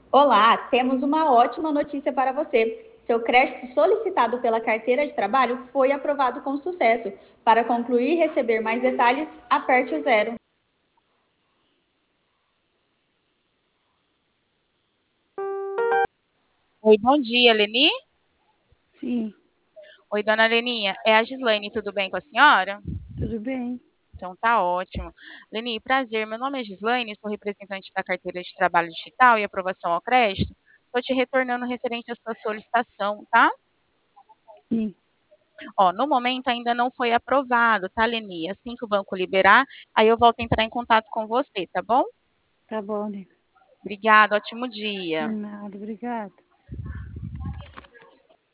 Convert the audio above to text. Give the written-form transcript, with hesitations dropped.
Olá, temos uma ótima notícia para você. Seu crédito solicitado pela carteira de trabalho foi aprovado com sucesso. Para concluir e receber mais detalhes, aperte o zero. Oi, bom dia, Leni. Sim, Oi, dona Leninha. É a Gislaine, tudo bem com a senhora? tudo bem. Então tá ótimo. Leni, prazer. Meu nome é Gislaine, sou representante da carteira de trabalho digital e aprovação ao crédito. Estou te retornando referente à sua solicitação, tá? Sim, Ó, no momento ainda não foi aprovado, tá, Leni? Assim que o banco liberar, aí eu volto a entrar em contato com você, tá bom? tá bom, né? Obrigada, ótimo De dia. nada, obrigada.